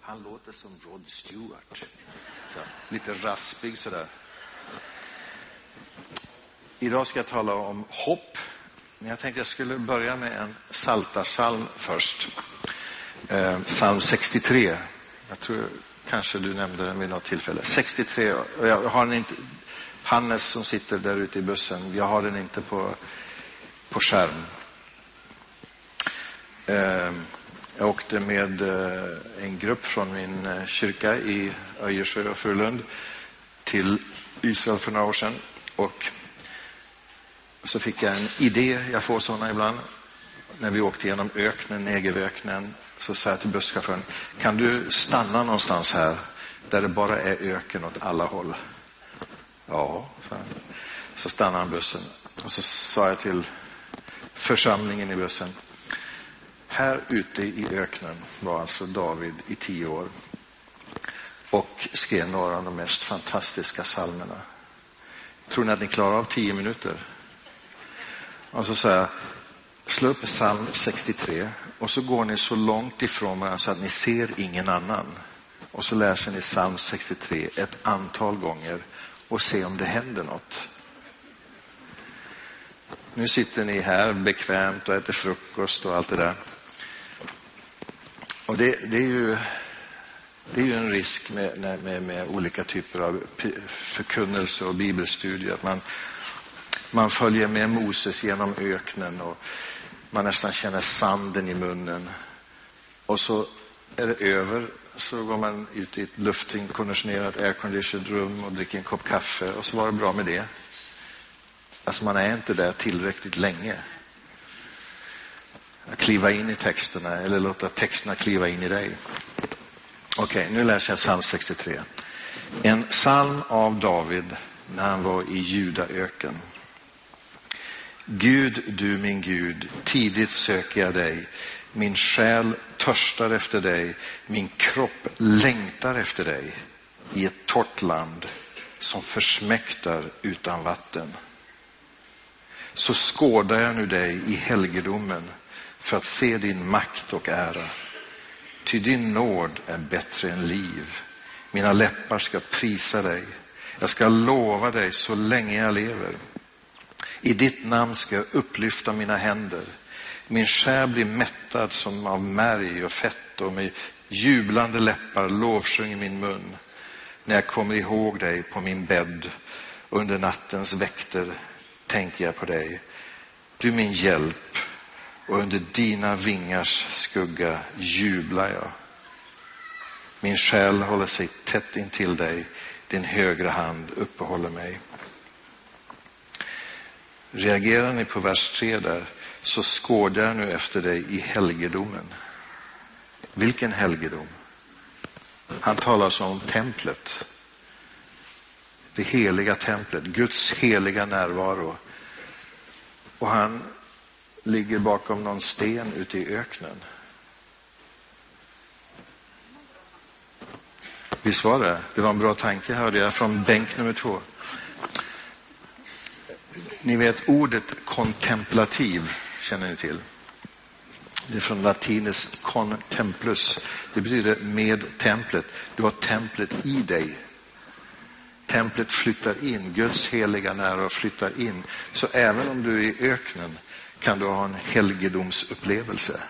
Han låter som Rod Stewart. Så, lite raspig sådär. Idag ska jag tala om hopp. Men jag tänkte jag skulle börja med en psaltarpsalm först. Psalm 63. Jag tror kanske du nämnde den vid något tillfälle. 63. Och jag har den inte. Hannes som sitter där ute i bussen. Jag har den inte på skärm. Jag åkte med en grupp från min kyrka i Öjersjö och Frölund till Israel för några år sedan. Och så fick jag en idé, jag får sådana ibland. När vi åkte genom öknen, Negev-öknen, så sa jag till busschauffören: kan du stanna någonstans här där det bara är öken åt alla håll? Ja, så stannade han bussen. Och så sa jag till församlingen i bussen: här ute i öknen var alltså David i 10 år och skrev några av de mest fantastiska psalmerna. Tror ni att ni klarar av 10 minuter? Och så sa jag: slå upp psalm 63 och så går ni så långt ifrån varandra så att ni ser ingen annan. Och så läser ni psalm 63 ett antal gånger och se om det händer något. Nu sitter ni här bekvämt och äter frukost och allt det där. Och det är ju en risk med olika typer av förkunnelse och bibelstudier. Att man följer med Moses genom öknen och man nästan känner sanden i munnen. Och så är det över, så går man ut i ett luftkonditionerat airconditioned rum och dricker en kopp kaffe och så var det bra med det. Alltså man är inte där tillräckligt länge. Att kliva in i texterna eller låta texterna kliva in i dig. Okej, nu läser jag psalm 63. En psalm av David när han var i Judaöken. Gud, du min Gud, tidigt söker jag dig. Min själ törstar efter dig. Min kropp längtar efter dig. I ett torrt land som försmäktar utan vatten. Så skådar jag nu dig i helgedomen för att se din makt och ära. Ty din nåd är bättre än liv. Mina läppar ska prisa dig. Jag ska lova dig så länge jag lever. I ditt namn ska jag upplyfta mina händer. Min själ blir mättad som av märg och fett och med jublande läppar lovsjunger min mun. När jag kommer ihåg dig på min bädd och under nattens väkter tänker jag på dig. Du är min hjälp och under dina vingars skugga jublar jag. Min själ håller sig tätt intill dig. Din högra hand uppehåller mig. Reagerar ni på vers 3 där, så skådar jag nu efter dig i helgedomen. Vilken helgedom? Han talar så om templet. Det heliga templet, Guds heliga närvaro. Och han ligger bakom någon sten ute i öknen. Visst var det? Det var en bra tanke, hörde jag från bänk nummer 2. Ni vet ordet kontemplativ, känner ni till? Det är från latiniskt contemplus. Det betyder med templet. Du har templet i dig. Templet flyttar in. Guds heliga närvaro flyttar in. Så även om du är i öknen kan du ha en helgedomsupplevelse.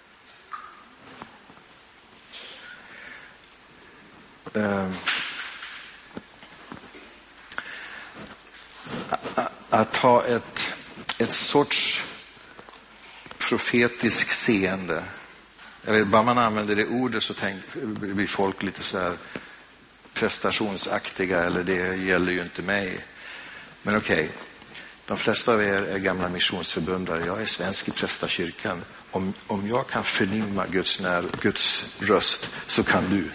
Att ha ett sorts profetisk seende. Jag vet, bara man använder det ordet så blir folk lite så här prestationsaktiga, eller det gäller ju inte mig. Men okej, de flesta av er är gamla missionsförbundare. Jag är svensk i Prästakyrkan. Om jag kan förnimma Guds röst så kan du.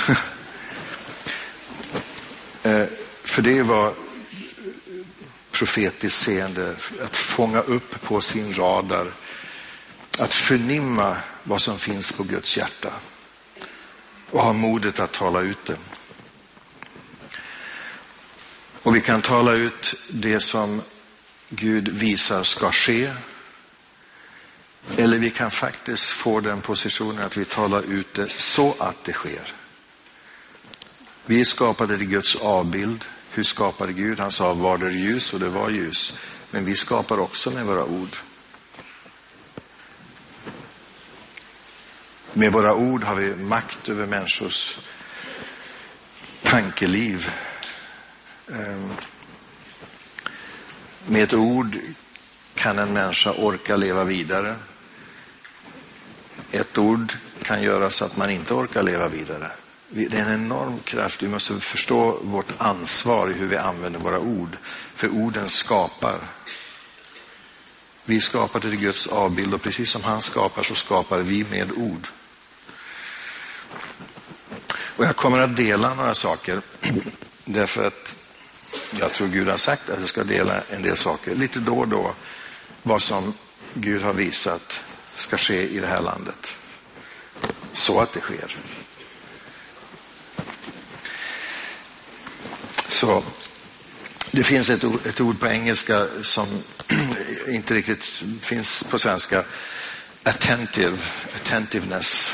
För det var profetiskt seende, att fånga upp på sin radar, att förnimma vad som finns på Guds hjärta och ha modet att tala ut det. Och vi kan tala ut det som Gud visar ska ske, eller vi kan faktiskt få den positionen att vi talar ut det så att det sker. Vi skapade i Guds avbild. Hur skapade Gud? Han sa, var det ljus, och det var ljus. Men vi skapar också med våra ord. Med våra ord har vi makt över människors tankeliv. Med ett ord kan en människa orka leva vidare. Ett ord kan göra så att man inte orkar leva vidare. Det är en enorm kraft. Vi måste förstå vårt ansvar i hur vi använder våra ord. För orden skapar. Vi skapar till Guds avbild, och precis som han skapar så skapar vi med ord. Och jag kommer att dela några saker därför att jag tror Gud har sagt att jag ska dela en del saker lite då och då, vad som Gud har visat ska ske i det här landet. Så att det sker. Så det finns ett ord på engelska som inte riktigt finns på svenska. Attentiveness.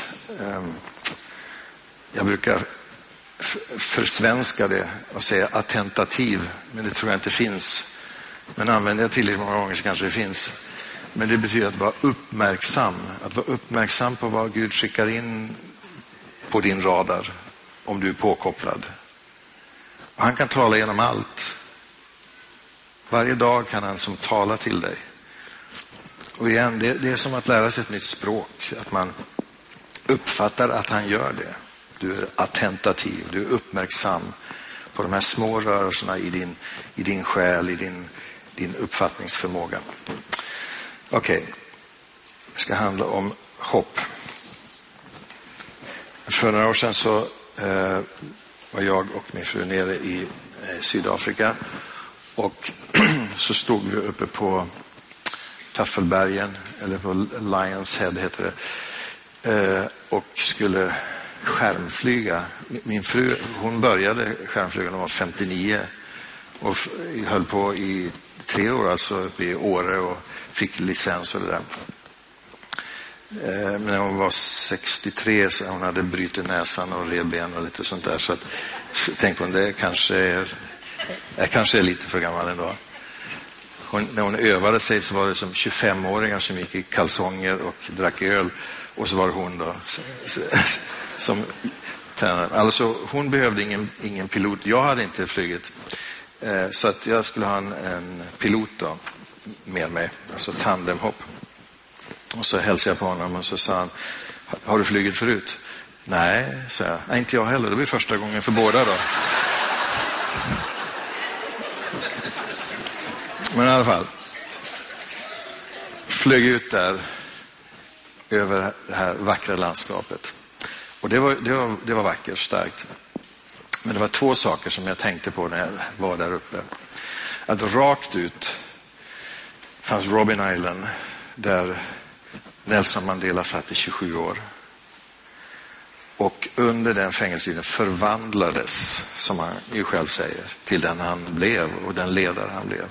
Jag brukar försvenska det och säga attentativ, men det tror jag inte finns. Men använder jag tillräckligt många gånger så kanske det finns. Men det betyder att vara uppmärksam. Att vara uppmärksam på vad Gud skickar in på din radar om du är påkopplad. Och han kan tala genom allt. Varje dag kan han som tala till dig. Och igen, det är som att lära sig ett nytt språk. Att man uppfattar att han gör det. Du är attentativ, du är uppmärksam på de här små rörelserna i din själ, i din uppfattningsförmåga. Okej, det ska handla om hopp. För några år sedan så var jag och min fru nere i Sydafrika, och så stod vi uppe på Taffelbergen, eller på Lions Head heter det, och skulle skärmflyga. Min fru, hon började skärmflyga när hon var 59 och höll på i 3 år, alltså uppe i Åre, och fick licens och det där. Men när hon var 63 så hon hade brutit näsan och revben och lite sånt där, så att tänkte hon, det kanske är lite för gammal ändå. När hon övade sig så var det som 25-åringar som gick i kalsonger och drack öl, och så var det hon då som tränare. Alltså hon behövde ingen pilot. Jag hade inte flugit, så att jag skulle ha en pilot då med mig, alltså tandemhopp. Och så hälsade jag på honom och så sa han, har du flugit förut? Nej, sa jag. Nej, inte jag heller. Det blir första gången för båda då. Men i alla fall, flög ut där över det här vackra landskapet. Och det var vackert, starkt. Men det var 2 saker som jag tänkte på när jag var där uppe. Att rakt ut fanns Robben Island, där Nelson Mandela satt i 27 år. Och under den fängelsetiden förvandlades, som han ju själv säger, till den han blev och den ledare han blev.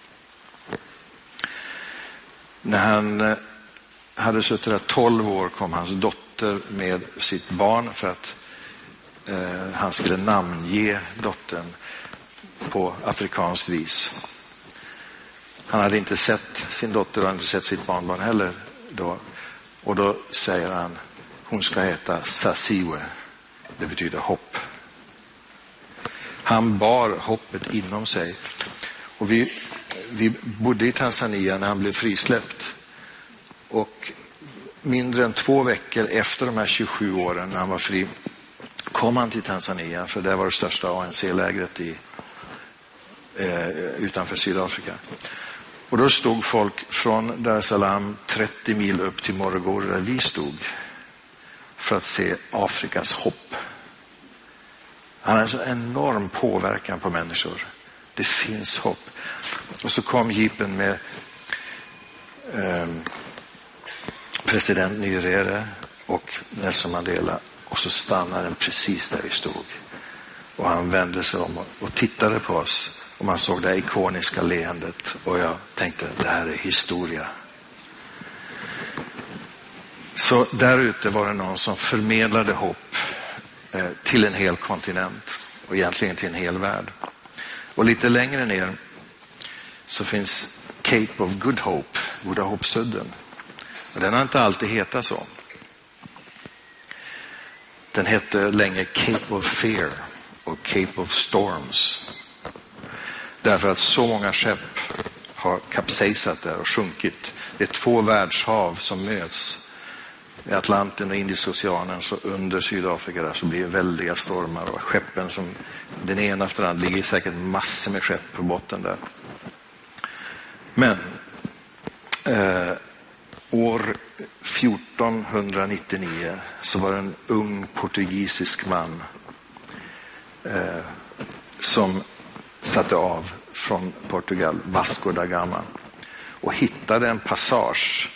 När han hade suttit där 12 år kom hans dotter med sitt barn för att han skulle namnge dottern på afrikanskt vis. Han hade inte sett sin dotter och inte sett sitt barnbarn heller då. Och då säger han, hon ska heta Sasiwe. Det betyder hopp. Han bar hoppet inom sig. Och vi bodde i Tanzania när han blev frisläppt. Och mindre än 2 veckor efter de här 27 åren när han var fri kom han till Tanzania, för det var det största ANC-lägret utanför Sydafrika. Och då stod folk från Dar es Salaam 30 mil upp till Morogoro där vi stod för att se Afrikas hopp. Han hade så enorm påverkan på människor. Det finns hopp. Och så kom jeepen med president Nyerere och Nelson Mandela, och så stannade den precis där vi stod. Och han vände sig om och tittade på oss, och man såg det ikoniska leendet, och jag tänkte, det här är historia. Så där ute var det någon som förmedlade hopp till en hel kontinent. och egentligen till en hel värld. Och lite längre ner så finns Cape of Good Hope, Goda Hoppsudden. Och den har inte alltid hetat så. Den hette länge Cape of Fear och Cape of Storms. Därför att så många skepp har kapsejsat där och sjunkit. Det är 2 världshav som möts. I Atlanten och Indiska oceanen, så under Sydafrika där så blir det väldiga stormar och skeppen som den ena efter den andra ligger säkert massor med skepp på botten där. Men år 1499 så var det en ung portugisisk man som satte av från Portugal, Vasco da Gama, och hittade en passage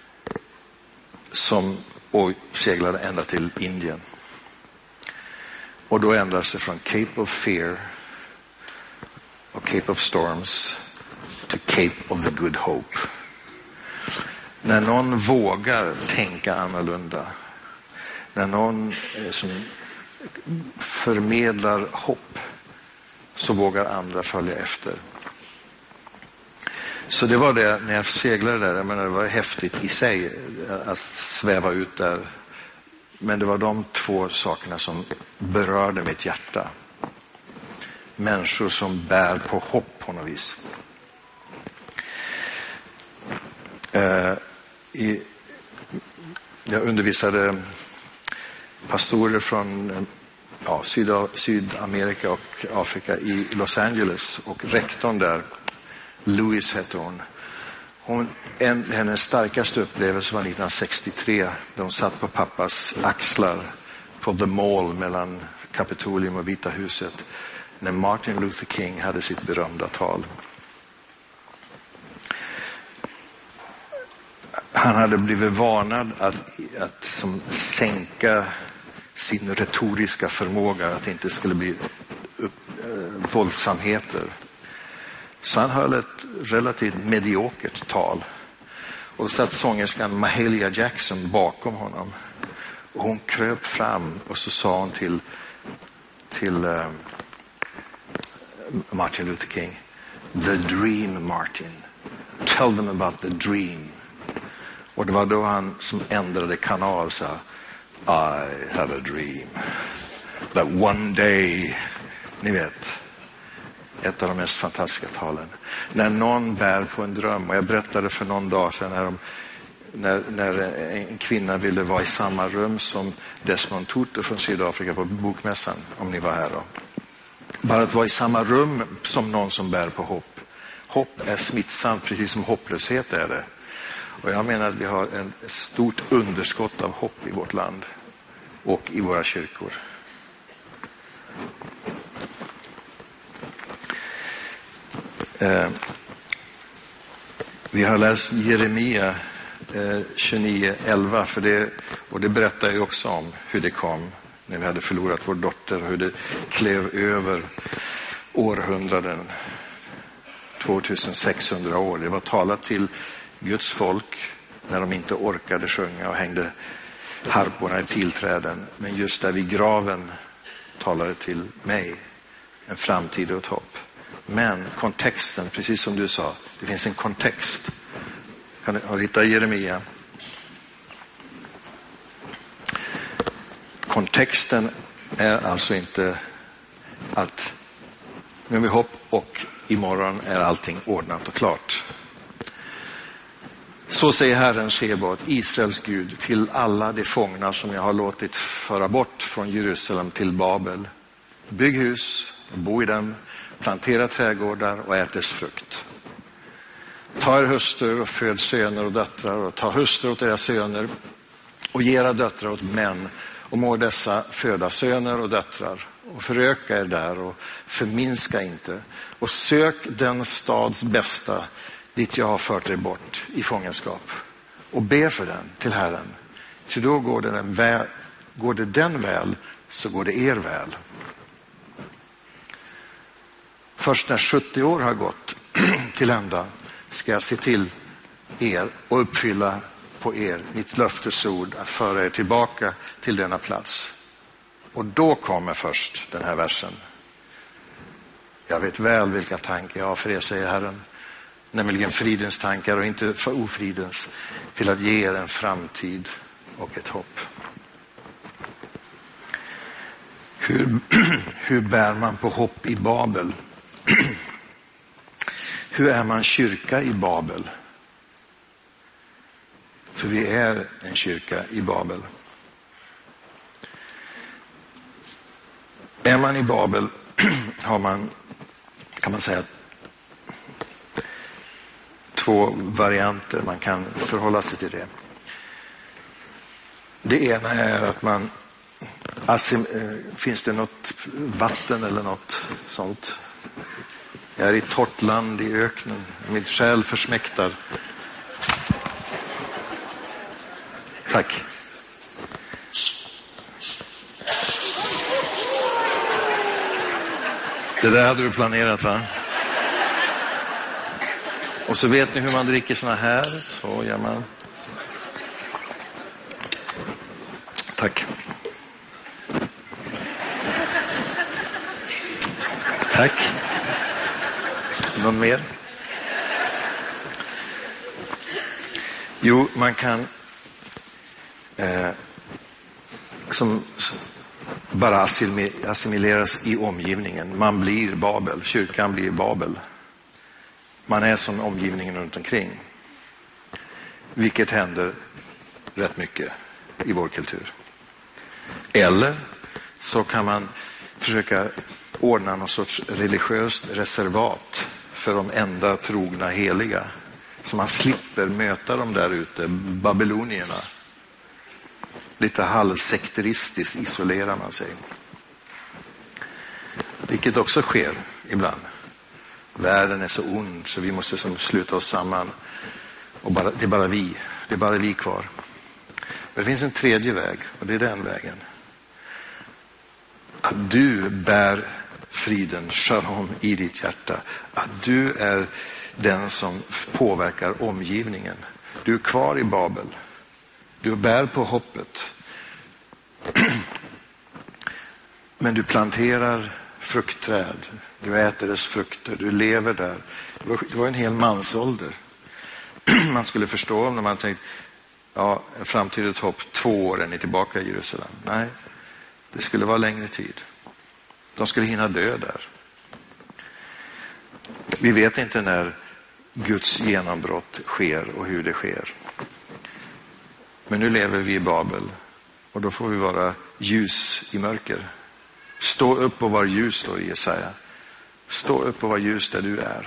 och seglade ända till Indien. Och då ändrades det från Cape of Fear och Cape of Storms to Cape of the Good Hope. När någon vågar tänka annorlunda, när någon som förmedlar hopp, så vågar andra följa efter. Så det var det när jag seglade där. Jag menar, det var häftigt i sig att sväva ut där. Men det var de 2 sakerna som berörde mitt hjärta. Människor som bär på hopp på något vis. Jag undervisade pastorer från Sydamerika och Afrika i Los Angeles, och rektorn där, Louise hette hon. Hennes starkaste upplevelse var 1963. De satt på pappas axlar på The Mall mellan Kapitolium och Vita huset när Martin Luther King hade sitt berömda tal. Han hade blivit varnad att som sänka sin retoriska förmåga, att det inte skulle bli våldsamheter. Så han höll ett relativt mediokert tal. Och då satt sångerskan Mahalia Jackson bakom honom. Och hon kröp fram och så sa hon till Martin Luther King: "The dream, Martin. Tell them about the dream." Och det var då han som ändrade kanal och sa: "I have a dream that one day..." Ni vet, ett av de mest fantastiska talen. När någon bär på en dröm. Och jag berättade för någon dag sedan när en kvinna ville vara i samma rum som Desmond Tutu från Sydafrika på bokmässan, om ni var här då. Bara att vara i samma rum som någon som bär på hopp. Hopp är smittsamt, precis som hopplöshet är det. Och jag menar att vi har ett stort underskott av hopp i vårt land och i våra kyrkor. Vi har läst Jeremia 29:11, och det berättar ju också om hur det kom när vi hade förlorat vår dotter, hur det klev över århundraden, 2600 år. Det var talat till Guds folk när de inte orkade sjunga och hängde harporna i tillträden. Men just där vid graven talade till mig en framtid och ett hopp. Men kontexten, precis som du sa, det finns en kontext. Kan du hitta Jeremia? Kontexten är alltså inte att nu har vi hopp och imorgon är allting ordnat och klart. Så säger Herren Sebaot, Israels Gud, till alla de fångna som jag har låtit föra bort från Jerusalem till Babel. Bygg hus, bo i dem, plantera trädgårdar och ät dess frukt. Ta er hustrur och föd söner och döttrar, och ta hustrur åt era söner och ge era döttrar åt män, och må dessa föda söner och döttrar. Och föröka er där och förminska inte. Och sök den stads bästa dit jag har fört er bort i fångenskap. Och be för den till Herren. Så då går det den väl, så går det er väl. Först när 70 år har gått till ända ska jag se till er och uppfylla på er mitt löftesord att föra er tillbaka till denna plats. Och då kommer först den här versen. Jag vet väl vilka tankar jag har för er, säger Herren. Nämligen fridens tankar och inte för ofridens, till att ge er en framtid och ett hopp. Hur bär man på hopp i Babel? Hur är man kyrka i Babel? För vi är en kyrka i Babel. Är man i Babel har man, kan man säga, två varianter man kan förhålla sig till det. Det ena är att man finns det något vatten eller något sånt. Jag är i torrt land i öknen. Min själ försmäktar. Tack. Det där hade du planerat, va? Och så vet ni hur man dricker såna här. Så gör man. Tack. Tack. Någon mer? Jo, man kan som bara assimileras i omgivningen. Man blir Babel. Kyrkan blir Babel. Man är som omgivningen runt omkring. Vilket händer rätt mycket i vår kultur. Eller så kan man försöka ordna någon sorts religiöst reservat för de enda trogna heliga. Så man slipper möta dem där ute, babylonierna. Lite halvsekteristiskt isolerar man sig. Vilket också sker ibland. Världen är så ond så vi måste sluta oss samman. Och det är bara vi kvar. Men det finns en tredje väg, och det är den vägen. Att du bär friden, shalom, i ditt hjärta. Att du är den som påverkar omgivningen. Du är kvar i Babel. Du bär på hoppet. Men du planterar fruktträd. Du äter dess frukter. Du lever där. Det var en hel mansålder. Man skulle förstå när man tänkte, ja, en framtida hopp, 2 år är ni tillbaka i Jerusalem. Nej, det skulle vara längre tid. De skulle hinna dö där. Vi vet inte när Guds genombrott sker och hur det sker. Men nu lever vi i Babel och då får vi vara ljus i mörker. Stå upp och var ljus, då i Jesaja. Stå upp och var ljus där du är.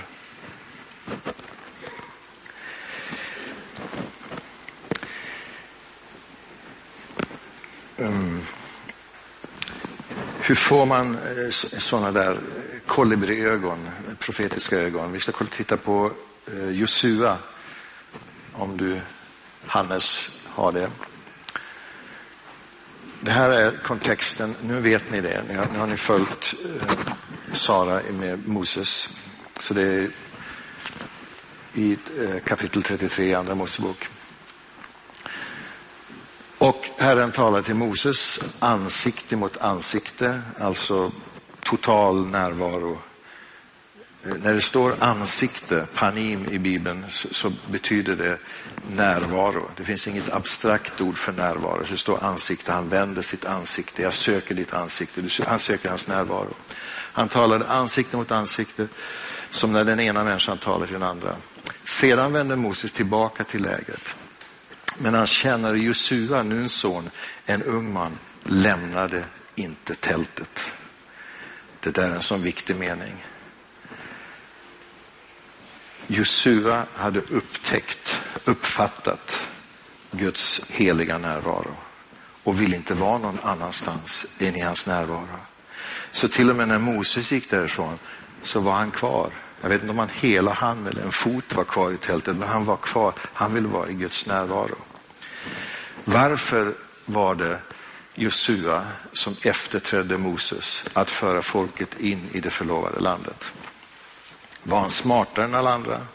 Hur får man sådana där kolibriögon, profetiska ögon? Vi ska titta på Josua, om du, Hannes, har det. Det här är kontexten, nu vet ni det. Nu har ni följt Sara med Moses. Så det är i kapitel 33 i Andra Mosebok. Och Herren talar till Moses ansikte mot ansikte, alltså total närvaro. När det står ansikte, panim i Bibeln, så betyder det närvaro. Det finns inget abstrakt ord för närvaro. Det står ansikte, han vänder sitt ansikte. Jag söker ditt ansikte, han söker hans närvaro. Han talade ansikte mot ansikte, som när den ena människan talar till den andra. Sedan vände Moses tillbaka till lägret. Men hans tjänare Josua, Nuns son, en ung man, lämnade inte tältet. Det där är en sån viktig mening. Josua hade uppfattat Guds heliga närvaro och ville inte vara någon annanstans än i hans närvaro. Så till och med när Moses gick därifrån så var han kvar. Jag vet inte om hela hand eller en fot var kvar i tältet, men han var kvar. Han ville vara i Guds närvaro. Varför var det Josua som efterträdde Moses att föra folket in i det förlovade landet? Var han smartare än alla andra?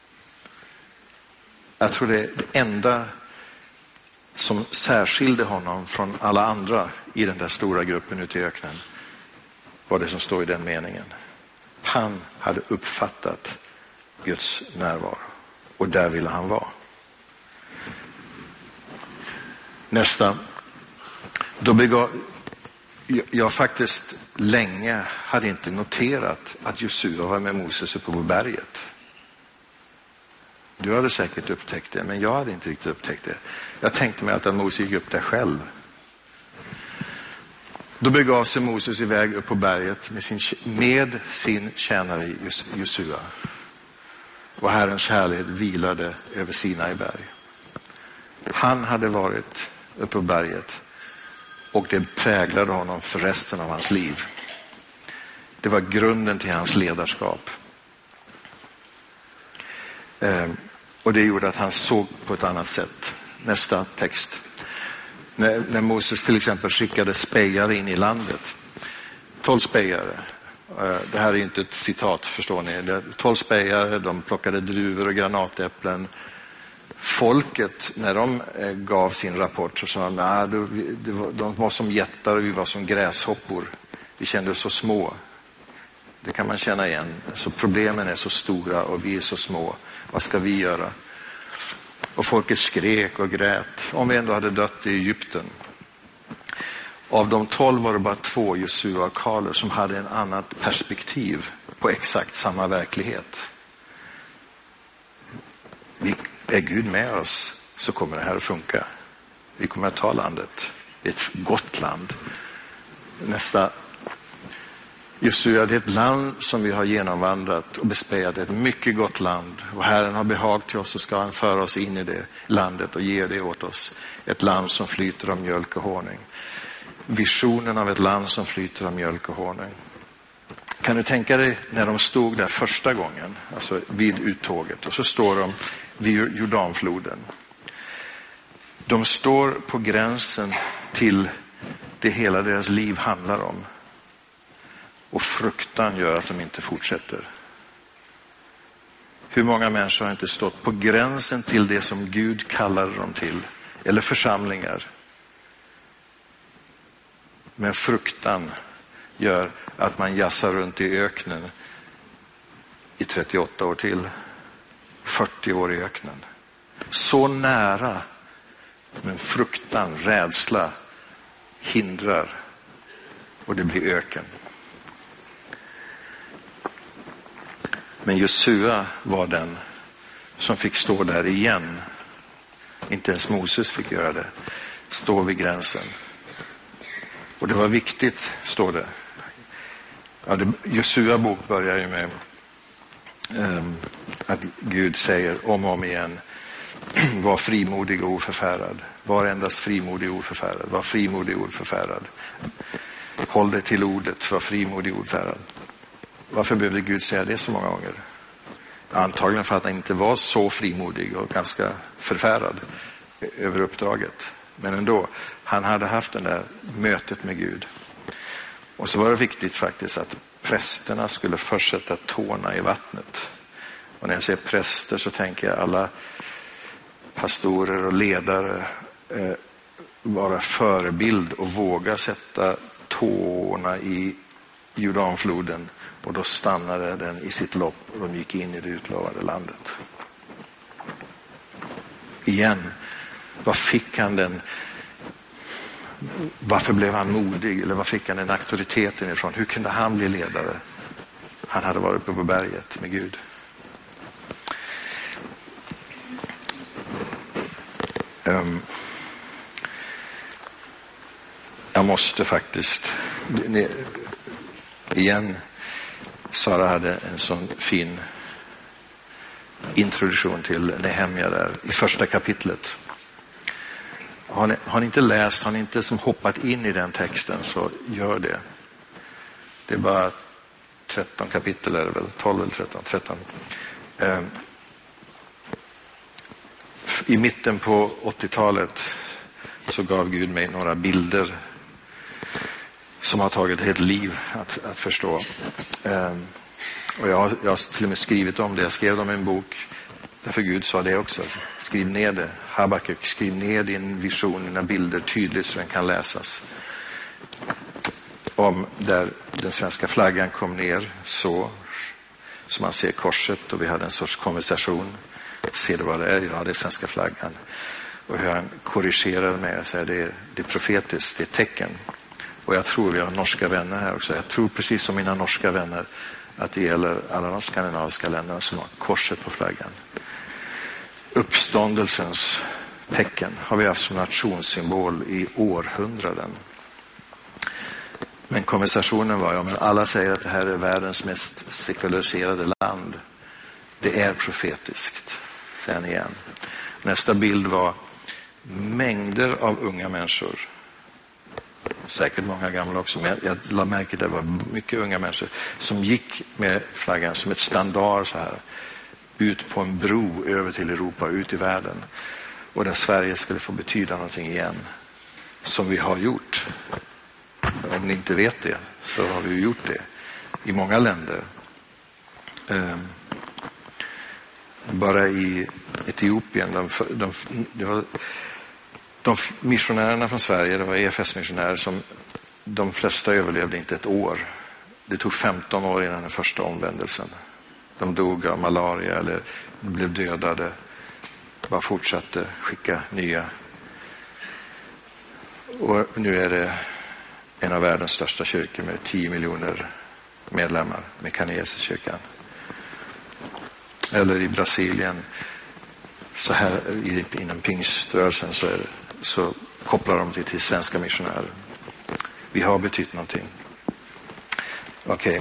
Jag tror det enda som särskilde honom från alla andra i den där stora gruppen ute i öknen var det som står i den meningen. Han hade uppfattat Guds närvaro och där ville han vara. Nästa. Jag faktiskt länge hade inte noterat att Josua var med Moses uppe på berget. Du hade säkert upptäckt det, men jag hade inte riktigt upptäckt det. Jag tänkte mig att Moses gick upp där själv. Då begav sig Moses iväg upp på berget med sin tjänare Josua. Och Herrens härlighet vilade över Sinai berg. Han hade varit uppe på berget och det präglade honom för resten av hans liv. Det var grunden till hans ledarskap. Och det gjorde att han såg på ett annat sätt. Nästa text. När Moses till exempel skickade spejare in i landet. 12 spejare. Det här är inte ett citat, förstår ni. 12 spejare, de plockade druvor och granatäpplen. Folket, när de gav sin rapport så sa de var som jättar och vi var som gräshoppor. Vi kände oss så små. Det kan man känna igen. Så problemen är så stora och vi är så små. Vad ska vi göra? Och folket skrek och grät. Om vi ändå hade dött i Egypten. Av de 12 var det bara 2, Josua och Kaleb, som hade en annat perspektiv på exakt samma verklighet. Är Gud med oss så kommer det här att funka. Vi kommer att ta landet. Det är ett gott land. Nästa. Josua, det är ett land som vi har genomvandrat och bespejat. Ett mycket gott land. Och Herren har behag till oss och ska han föra oss in i det landet och ge det åt oss. Ett land som flyter av mjölk och honung. Visionen av ett land som flyter av mjölk och honung. Kan du tänka dig när de stod där första gången, alltså vid uttåget, och så står de vid Jordanfloden. De står på gränsen till det hela deras liv handlar om. Och fruktan gör att de inte fortsätter. Hur många människor har inte stått på gränsen till det som Gud kallade dem till? Eller församlingar. Men fruktan gör att man jassar runt i öknen i 38 år till. 40 år i öknen. Så nära, men fruktan, rädsla hindrar och det blir öken. Men Josua var den som fick stå där igen. Inte ens Moses fick göra det. Stå vid gränsen. Och det var viktigt, står det. Ja, Josua bok börjar ju med att Gud säger om och om igen: var frimodig och oförfärad. Var endast frimodig och oförfärad. Var frimodig och oförfärad. Håll dig till ordet, var frimodig och oförfärad. Varför behövde Gud säga det så många gånger? Antagligen för att han inte var så frimodig och ganska förfärad över uppdraget. Men ändå, han hade haft det där mötet med Gud. Och så var det viktigt faktiskt att prästerna skulle först sätta tårna i vattnet. Och när jag säger präster så tänker jag alla pastorer och ledare vara förebild och våga sätta tårna i Jordanfloden. Och då stannade den i sitt lopp och de gick in i det utlovade landet. Igen, vad fick han den? Varför blev han modig? Eller var fick han den auktoriteten ifrån? Hur kunde han bli ledare? Han hade varit uppe på berget med Gud. Jag måste faktiskt igen, Sara hade en sån fin introduktion till Nehemja där i första kapitlet. Har ni inte läst, har ni inte som hoppat in i den texten, så gör det. Det är bara 13 kapitel är det väl, 12 eller 13. I mitten på 80-talet så gav Gud mig några bilder som har tagit ett helt liv att förstå. Och jag har till och med skrivit om det. Jag skrev om en bok därför Gud sa det också. Skriv ner det. Habakuk, skriv ner din vision, dina bilder tydligt så den kan läsas. Om där den svenska flaggan kom ner så Så man ser korset och vi hade en sorts konversation. Ser du vad det är? Ja, det är svenska flaggan. Och hur han korrigerar mig och säger det är profetiskt, det är tecken. Och jag tror vi har norska vänner här också. Jag tror precis som mina norska vänner att det gäller alla de skandinaviska länderna som har korset på flaggan. Uppståndelsens tecken har vi haft som nationssymbol i århundraden. Men konversationen var, men alla säger att det här är världens mest sekulariserade land. Det är profetiskt, sen igen. Nästa bild var mängder av unga människor. Säkert många gamla också, men jag lade märke till att det var mycket unga människor som gick med flaggan som ett standard så här ut på en bro över till Europa, ut i världen. Och där Sverige skulle få betyda någonting igen, som vi har gjort. Om ni inte vet det, så har vi gjort det i många länder. Bara i Etiopien, de missionärerna från Sverige, det var EFS-missionärer som de flesta överlevde inte ett år. Det tog 15 år innan den första omvändelsen. De dog av malaria eller blev dödade. Bara fortsatte skicka nya. Och nu är det en av världens största kyrkor med 10 miljoner medlemmar, Mekaniesiskyrkan. Eller i Brasilien, så här inom pingströrelsen så kopplar de till svenska missionärer. Vi har betytt någonting. Okej.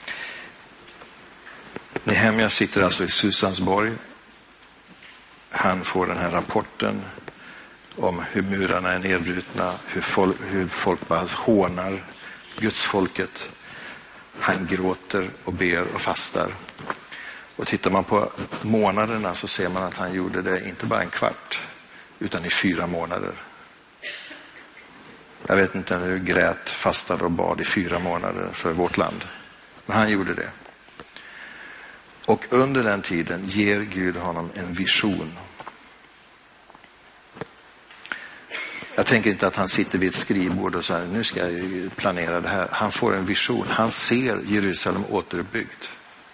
Nehemja sitter alltså i Susansborg. Han får den här rapporten om hur murarna är nedbrutna, hur folk bara hånar Gudsfolket. Han gråter och ber och fastar. Och tittar man på månaderna så ser man att han gjorde det inte bara en kvart utan i 4 månader. Jag vet inte hur grät, fastade och bad i 4 månader för vårt land. Men han gjorde det. Och under den tiden ger Gud honom en vision. Jag tänker inte att han sitter vid ett skrivbord och säger nu ska jag planera det här. Han får en vision. Han ser Jerusalem återuppbyggt.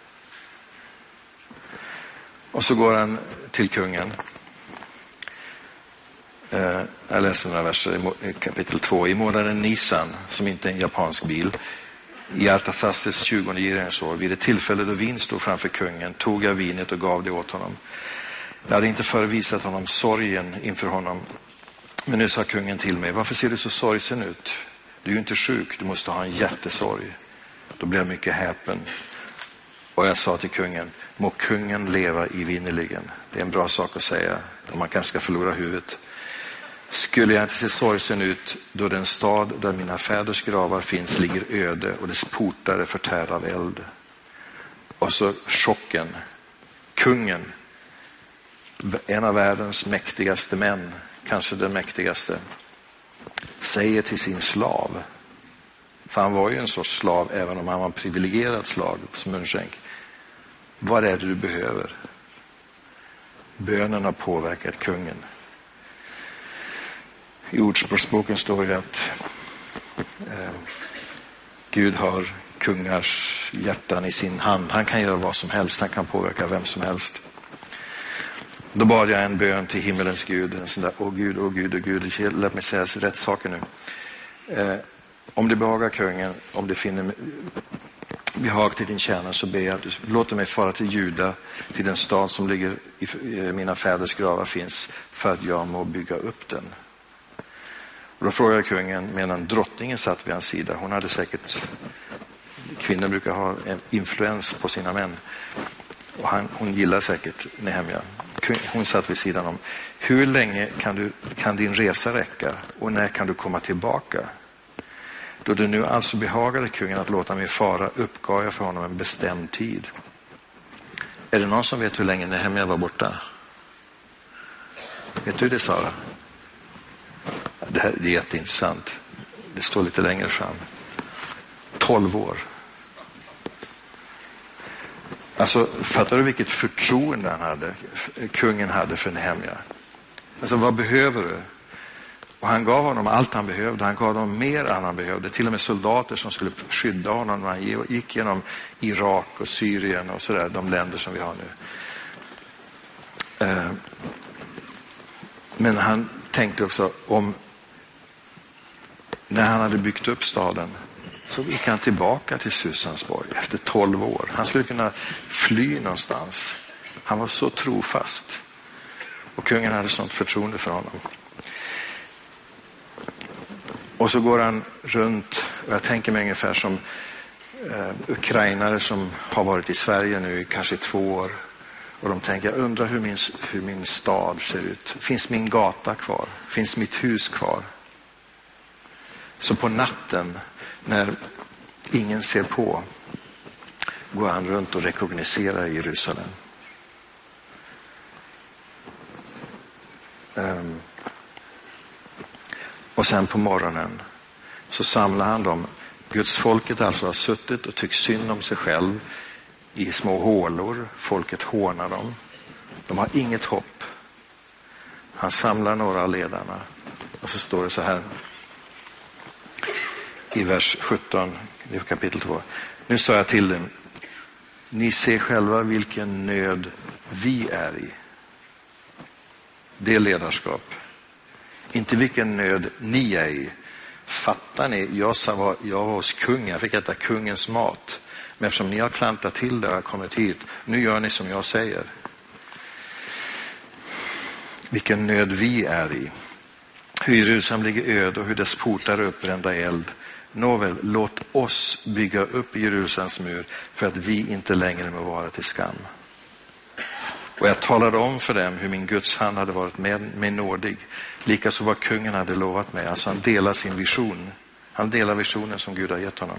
Och så går han till kungen. Jag läser några verser i kapitel 2. I månaden Nisan, som inte är en japansk bil, i Artasastes 20:e regeringsår, vid ett tillfälle då vin stod framför kungen, tog jag vinet och gav det åt honom. Jag hade inte förevisat honom sorgen inför honom. Men nu sa kungen till mig, varför ser du så sorgsen ut? Du är ju inte sjuk, du måste ha en jättesorg. Då blev jag mycket häpen. Och jag sa till kungen, må kungen leva evinnerligen. Det är en bra sak att säga, om man kanske ska förlora huvudet. Skulle jag inte se sorgsen ut då den stad där mina fäders gravar finns ligger öde och dess portar är förtärda av eld. Och så chocken. Kungen, en av världens mäktigaste män, kanske den mäktigaste, säger till sin slav, för han var ju en sorts slav även om han var en privilegierad slav som munskänk. Vad är det du behöver? Bönen har påverkat kungen. I Ordspråksboken står det att Gud har kungars hjärtan i sin hand. Han kan göra vad som helst. Han kan påverka vem som helst. Då bad jag en bön till himmelens Gud. En sån där, åh Gud, åh Gud, åh Gud. Låt mig säga rätt saker nu. Om det behagar kungen, om det finner behag till din tjänare, så ber jag att du låter mig fara till Juda, till den stad som ligger i mina fäders gravar finns, för att jag må bygga upp den. Och då frågade kungen, medan drottningen satt vid hans sida, hon hade säkert, kvinnor brukar ha en influens på sina män, och hon gillar säkert Nehemja. Hon satt vid sidan om, hur länge kan din resa räcka och när kan du komma tillbaka? Då det nu alltså behagade kungen att låta mig fara, uppgav jag för honom en bestämd tid. Är det någon som vet hur länge Nehemja var borta? Vet du det, Sara? Det här är jätteintressant. Det står lite längre fram. 12 år. Alltså, fattar du vilket förtroende kungen hade för Nehemja? Alltså, vad behöver du? Och han gav honom allt han behövde. Han gav honom mer än han behövde. Till och med soldater som skulle skydda honom när han gick genom Irak och Syrien och sådär. De länder som vi har nu. Men han tänkte också om när han hade byggt upp staden så gick han tillbaka till Susansborg efter 12 år. Han skulle kunna fly någonstans. Han var så trofast. Och kungen hade sånt förtroende för honom. Och så går han runt, och jag tänker mig ungefär som ukrainare som har varit i Sverige nu i kanske 2 år. Och de tänker, jag undrar hur min stad ser ut. Finns min gata kvar? Finns mitt hus kvar? Så på natten, när ingen ser på, går han runt och rekognoserar Jerusalem. Och sen på morgonen så samlar han dem. Guds folket alltså har suttit och tyckt synd om sig själv i små hålor. Folket hånar dem. De har inget hopp. Han samlar några av ledarna. Och så står det så här i vers 17 i kapitel 2. Nu sa jag till dem, ni ser själva vilken nöd vi är i. Det är ledarskap. Inte vilken nöd ni är i. Fattar ni? Jag var hos kungen. Jag fick äta kungens mat. Men eftersom ni har klantat till det och har kommit hit. Nu gör ni som jag säger. Vilken nöd vi är i. Hur Jerusalem ligger öde och hur dess portar är uppbrända i eld. Nåväl, låt oss bygga upp Jerusalems mur för att vi inte längre må vara till skam. Och jag talade om för dem hur min Guds hand hade varit med mig nådig. Likaså vad kungen hade lovat mig. Alltså han delar sin vision. Han delar visionen som Gud har gett honom.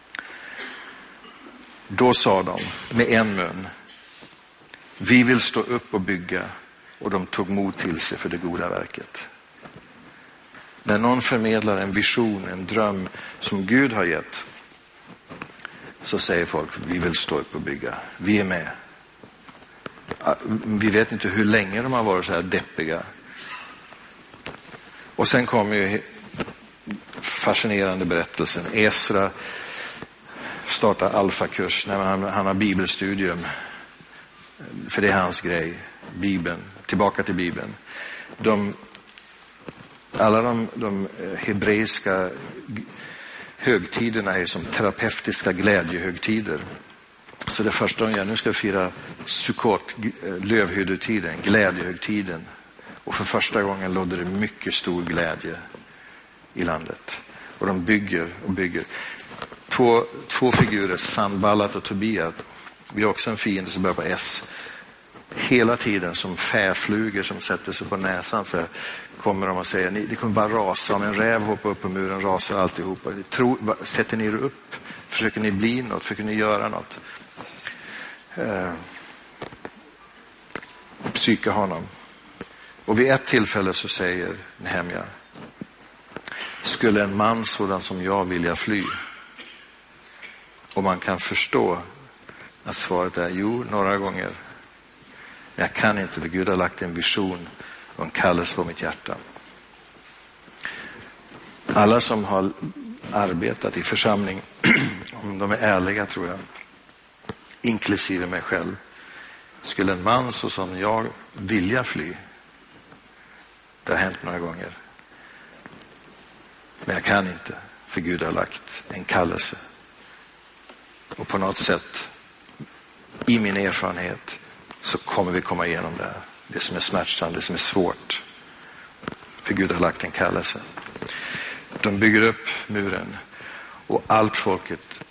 Då sa de med en mun, vi vill stå upp och bygga. Och de tog mod till sig för det goda verket. När någon förmedlar en vision, en dröm som Gud har gett, så säger folk, vi vill stå upp och bygga. Vi är med. Vi vet inte hur länge de har varit så här deppiga. Och sen kommer ju fascinerande berättelsen. Esra startar alfakurs när han har bibelstudium. För det är hans grej. Bibeln. Tillbaka till Bibeln. Alla de hebreiska högtiderna är som terapeutiska glädjehögtider. Så det första de gör, nu ska vi fira Sukkot, lövhyddetiden, glädjehögtiden. Och för första gången låter det mycket stor glädje i landet. Och de bygger och bygger. Två figurer, Sanballat och Tobias. Vi har också en fiende som börjar på S. Hela tiden som fäflugor som sätter sig på näsan så kommer de och säger, det kommer bara rasa. Om en räv hoppar upp på muren rasar alltihopa. Sätter ni er upp? Försöker ni bli något? Försöker ni göra något? Psyka honom. Och vid ett tillfälle så säger Nehemja, skulle en man sådan som jag vilja fly? Och man kan förstå att svaret är jo, några gånger. Men jag kan inte, för Gud har lagt en vision och en kallelse på mitt hjärta. Alla som har arbetat i församling, om de är ärliga tror jag, inklusive mig själv, skulle en man så som jag vilja fly. Det har hänt några gånger. Men jag kan inte, för Gud har lagt en kallelse. Och på något sätt, i min erfarenhet, så kommer vi komma igenom det här. Det som är smärtsamt, det som är svårt. För Gud har lagt en kallelse. De bygger upp muren. Och allt folket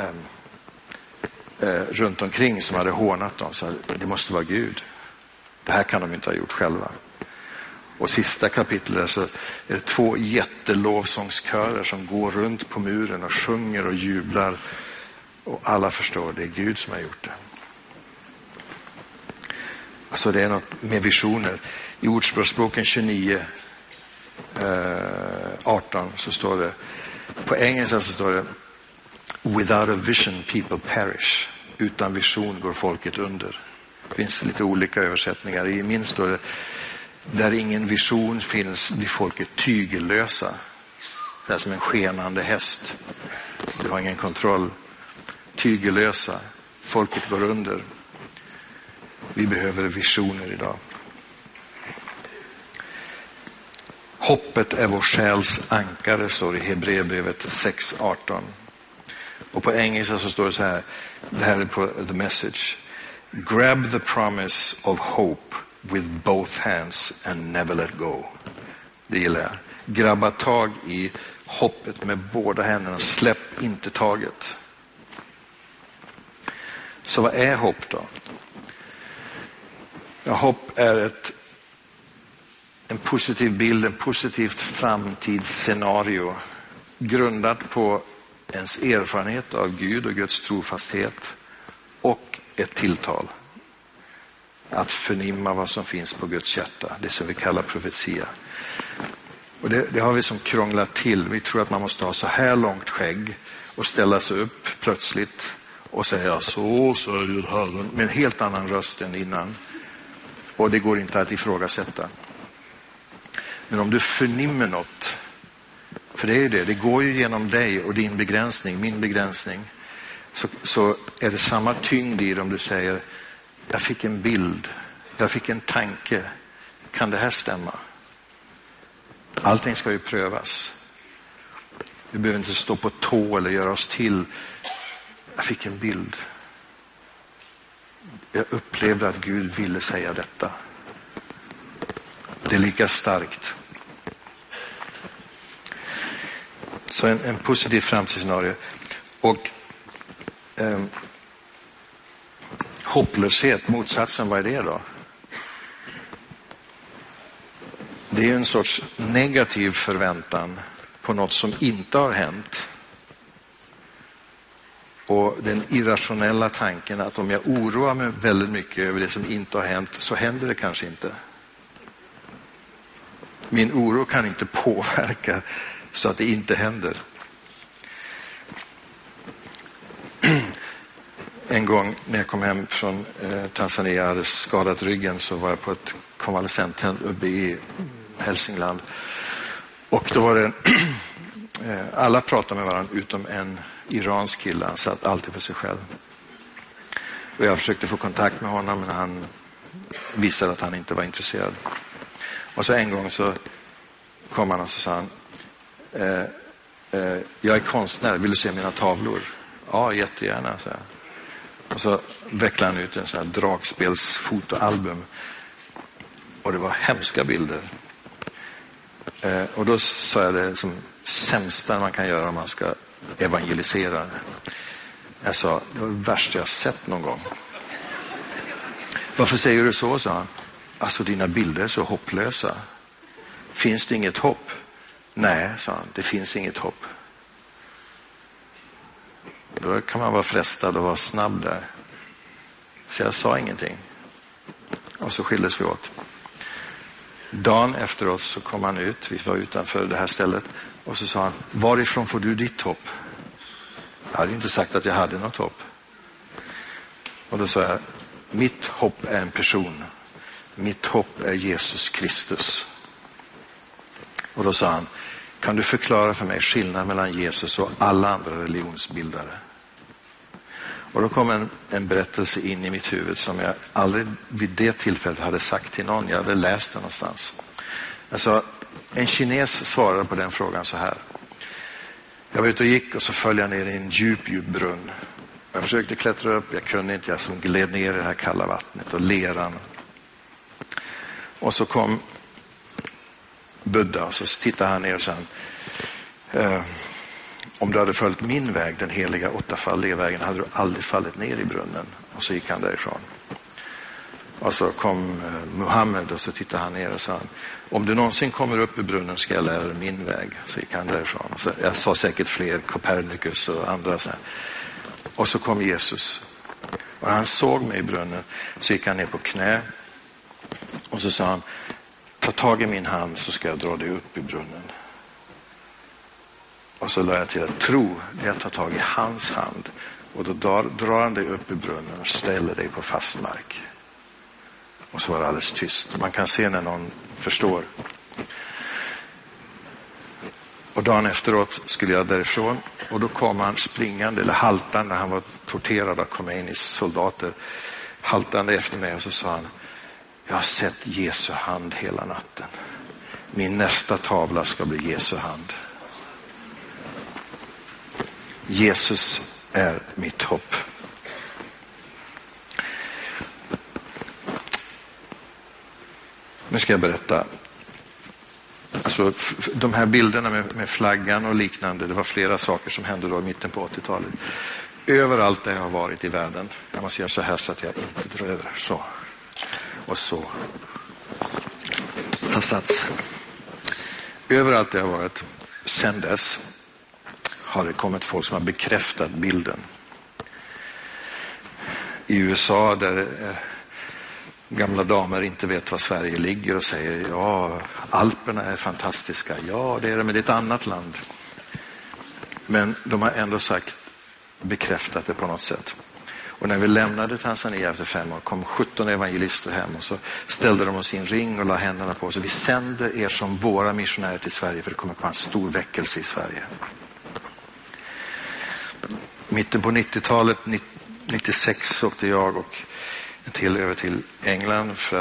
runt omkring som hade hånat dem sa, det måste vara Gud. Det här kan de inte ha gjort själva. Och sista kapitlet så är det 2 jättelovsångskörer som går runt på muren och sjunger och jublar. Och alla förstår, det är Gud som har gjort det. Alltså det är något med visioner. I Ordspråksboken 29, 18 så står det, på engelska så står det, without a vision people perish. Utan vision går folket under. Det finns lite olika översättningar. I min står det, Där ingen vision finns blir folket tygellösa. Det är som en skenande häst. Du har ingen kontroll. Tygellösa. Folket går under. Vi behöver visioner idag. Hoppet är vår själs ankare, står det i Hebreerbrevet 6:18. Och på engelska så står det så här, det här är på The Message. Grab the promise of hope with both hands and never let go. Det gillar jag. Grabba tag i hoppet med båda händerna. Släpp inte taget. Så vad är hopp då? Ja, hopp är en positiv bild, en positivt framtidsscenario grundat på ens erfarenhet av Gud och Guds trofasthet och ett tilltal. Att förnimma vad som finns på Guds hjärta, det som vi kallar profetia. Och det har vi som krånglat till. Vi tror att man måste ha så här långt skägg och ställa sig upp plötsligt och säga så säger Herren med en helt annan röst än innan. Och det går inte att ifrågasätta. Men om du förnimmer något, för det är det går ju genom dig och din begränsning, min begränsning, så är det samma tyngd i det om du säger jag fick en bild, jag fick en tanke, kan det här stämma? Allting ska ju prövas. Vi behöver inte stå på tå eller göra oss till. Jag fick en bild. Jag upplevde att Gud ville säga detta. Det är lika starkt. Så en positiv framtidsscenario. Och hopplöshet, motsatsen, vad är det då? Det är en sorts negativ förväntan på något som inte har hänt. Och den irrationella tanken att om jag oroar mig väldigt mycket över det som inte har hänt så händer det kanske inte. Min oro kan inte påverka så att det inte händer. En gång när jag kom hem från Tanzania, jag hade skadat ryggen, så var jag på ett konvalescenthem uppe i Hälsingland. Och då var det alla pratade med varandra utom en iransk kille. Han satt alltid för sig själv. Och jag försökte få kontakt med honom, men han visade att han inte var intresserad. Och så en gång så kom han och så sa han, jag är konstnär, vill du se mina tavlor? Ja, jättegärna, så. Och så vecklade han ut en sån här dragspelsfotoalbum. Och det var hemska bilder. Och då sa jag det som sämsta man kan göra om man ska evangelisera. Jag sa, det var det värsta jag sett någon gång. Varför säger du så, sa han. Alltså dina bilder är så hopplösa. Finns det inget hopp? Nej, sa han, det finns inget hopp. Då kan man vara frestad och vara snabb där. Så jag sa ingenting. Och så skildes vi åt. Dagen efteråt så kom han ut. Vi var utanför det här stället. Och så sa han, varifrån får du ditt hopp? Jag hade inte sagt att jag hade något hopp. Och då sa jag, mitt hopp är en person. Mitt hopp är Jesus Kristus. Och då sa han, kan du förklara för mig skillnaden mellan Jesus och alla andra religionsbildare? Och då kom en berättelse in i mitt huvud som jag aldrig vid det tillfället hade sagt till någon. Jag hade läst den någonstans. Alltså, en kines svarade på den frågan så här. Jag var ute och gick och så föll jag ner i en djup brunn. Jag försökte klättra upp, jag kunde inte. Jag som gled ner i det här kalla vattnet och leran. Och så kom Buddha och så tittade han ner och sa, om du hade följt min väg, den heliga åttafaldiga vägen, hade du aldrig fallit ner i brunnen. Och så gick han därifrån. Och så kom Muhammed och så tittade han ner och sa, om du någonsin kommer upp i brunnen ska jag lära dig min väg. Så gick han därifrån. Så jag sa säkert fler, Copernicus och andra. Så här. Och så kom Jesus. Och när han såg mig i brunnen så gick han ner på knä. Och så sa han, ta tag i min hand så ska jag dra dig upp i brunnen. Och så lade jag till att tro, det är att ta tag i hans hand. Och då drar han dig upp i brunnen och ställer dig på fast mark. Och så var det alldeles tyst. Man kan se när någon förstår. Och dagen efteråt skulle jag därifrån. Och då kom han springande, eller haltande. Han var torterad av Khomeinis soldater. Haltande efter mig och så sa han: jag har sett Jesu hand hela natten. Min nästa tavla ska bli Jesu hand. Jesus är mitt hopp. Nu ska jag berätta. Alltså, de här bilderna med flaggan och liknande, det var flera saker som hände då i mitten på 80-talet. Överallt där jag har varit i världen. Jag måste göra så här så att jag inte drar över. Så. Och så. Ta sats. Överallt där jag har varit sedan dess har det kommit folk som har bekräftat bilden. I USA där gamla damer inte vet var Sverige ligger och säger ja, Alperna är fantastiska. Ja, det är det, men det är ett annat land. Men de har ändå bekräftat det på något sätt. Och när vi lämnade Tanzania efter 5 år kom 17 evangelister hem och så ställde de oss i en ring och la händerna på oss. Vi sänder er som våra missionärer till Sverige för det kommer komma en stor väckelse i Sverige. Mitten på 90-talet, 96, åkte jag och över till England för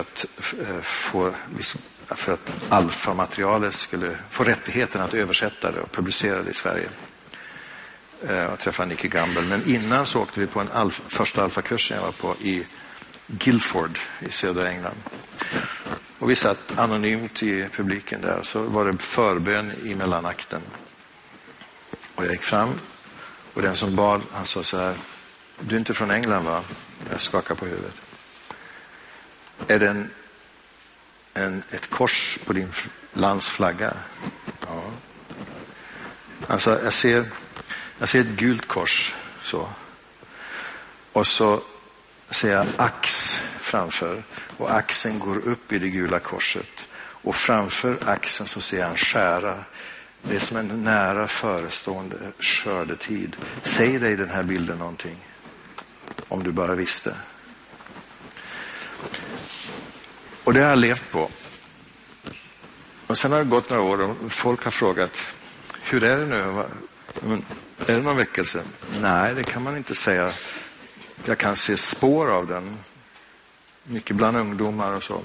att alfamaterialet skulle få rättigheten att översätta det och publicera det i Sverige. Och träffade Nicky Gamble. Men innan så åkte vi på första alfakursen jag var på i Guildford i södra England. Och vi satt anonymt i publiken där. Så var det förbön i mellanakten. Och jag gick fram och den som bad, han sa så här: du är inte från England, va? Jag skakade på huvudet. Är det ett kors på din lands flagga? Ja. Alltså jag ser ett gult kors så. Och så ser jag ax framför. Och axeln går upp i det gula korset. Och framför axeln så ser jag en skära. Det är som en nära förestående skördetid. Säg dig den här bilden någonting. Om du bara visste. Och det har jag levt på. Och sen har det gått några år och folk har frågat: hur är det nu? Är det någon väckelse? Nej, det kan man inte säga. Jag kan se spår av den. Mycket bland ungdomar och så.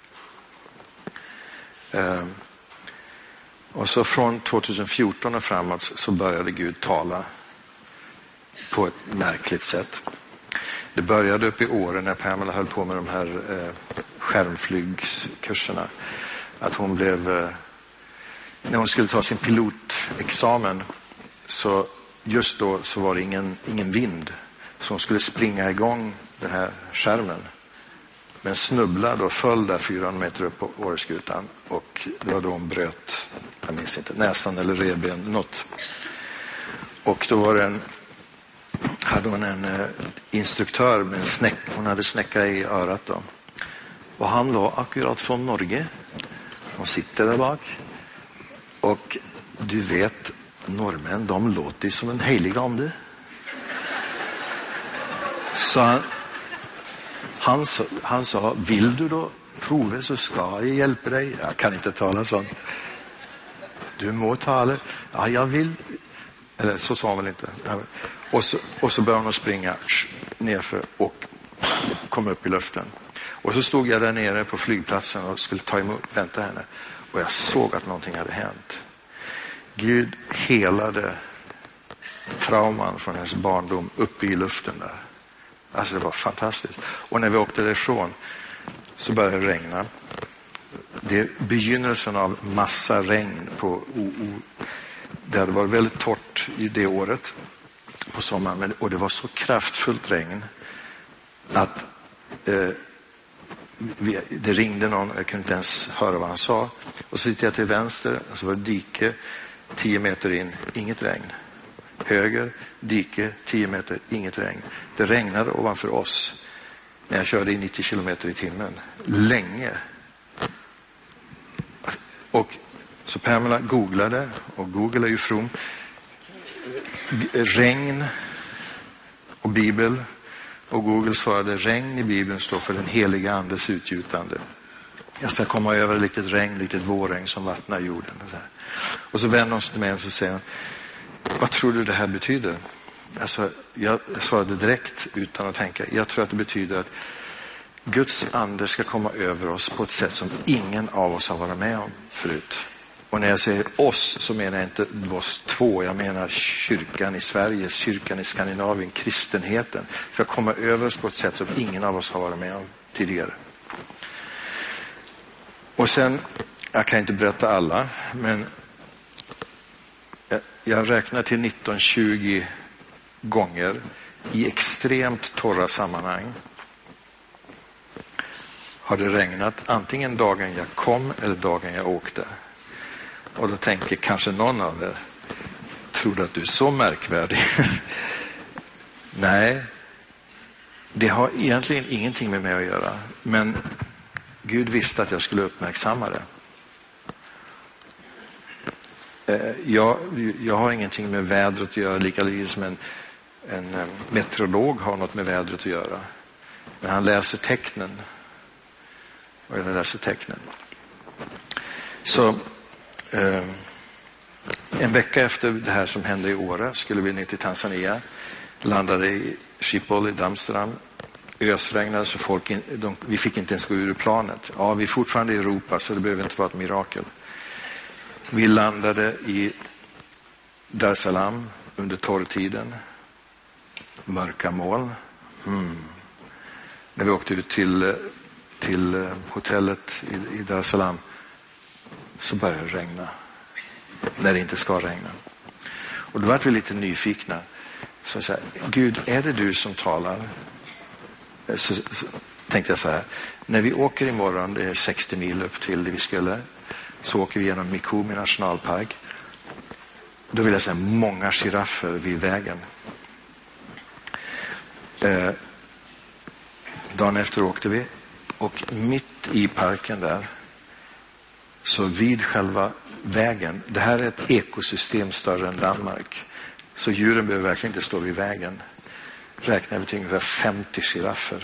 Och så från 2014 och framåt så började Gud tala på ett märkligt sätt. Det började upp i Åre när Pamela höll på med de här skärmflygskurserna. Att hon blev, när hon skulle ta sin pilotexamen, så just då så var det ingen vind. Så hon skulle springa igång den här skärmen. Men snubblade och föll där 400 meter upp på Åreskutan. Och det var då hon bröt, jag minns inte, näsan eller revben, något. Och då var hade hon en instruktör med hon hade snäcka i örat då. Och han var akkurat från Norge. Hon sitter där bak. Och du vet, norrmän, de låter som en helig ande. Så han sa, vill du då prova så ska jag hjälpa dig. Jag kan inte tala sånt. Du må tala. Ja, jag vill. Eller så sa han väl inte. Och så började hon springa nerför och kom upp i luften. Och så stod jag där nere på flygplatsen och skulle vänta henne. Och jag såg att någonting hade hänt. Gud helade trauman från hennes barndom uppe i luften där. Alltså det var fantastiskt. Och när vi åkte därifrån så började det regna. Det är begynnelsen av massa regn på det hade varit väldigt torrt i det året på sommaren. Och det var så kraftfullt regn att det ringde någon, jag kunde inte ens höra vad han sa. Och så sitter jag till vänster och så var det dike 10 meter in, inget regn. Höger, dike 10 meter, inget regn. Det regnade ovanför oss när jag körde i 90 kilometer i timmen. Länge. Och så Pamela googlade, och Google är ju from. Regn och Bibel. Och Google svarade, regn i Bibeln står för den heliga andes utgjutande. Jag ska komma över ett litet regn, litet vårregn som vattnar jorden. Och så vänder hon sig till mig och så säger hon, vad tror du det här betyder? Alltså, jag svarade direkt utan att tänka. Jag tror att det betyder att Guds ande ska komma över oss på ett sätt som ingen av oss har varit med om förut. Och när jag säger oss så menar jag inte oss två. Jag menar kyrkan i Sverige, kyrkan i Skandinavien, kristenheten ska komma över oss på ett sätt som ingen av oss har varit med om tidigare. Och sen, jag kan inte berätta alla, men jag räknar till 19-20 gånger i extremt torra sammanhang har det regnat antingen dagen jag kom eller dagen jag åkte. Och då tänker kanske någon av er, tror att du är så märkvärdig? Nej, det har egentligen ingenting med mig att göra. Men Gud visste att jag skulle uppmärksamma det. Jag har ingenting med vädret att göra, lika lite som en meteorolog har något med vädret att göra. Men han läser tecknen. Och jag läser tecknen. Så en vecka efter det här som hände i Åre skulle vi ner till Tanzania. Landade i Schiphol i Amsterdam. Ösregnade så vi fick inte ens gå ur planet. Ja, vi är fortfarande i Europa så det behöver inte vara ett mirakel. Vi landade i Dar es Salaam under torrtiden. Mörka moln. När vi åkte ut till hotellet i Dar es Salaam så började det regna. När det inte ska regna. Och då var vi lite nyfikna. Så sa Gud, är det du som talar? Så tänkte jag så här. När vi åker imorgon, det är 60 mil upp till det vi skulle, så åker vi genom Mikumi nationalpark. Då vill jag säga många giraffer vid vägen. Dagen efter åkte vi. Och mitt i parken där, så vid själva vägen, det här är ett ekosystem större än Danmark. Så djuren behöver verkligen inte stå vid vägen. Räknar vi till ungefär 50 giraffer.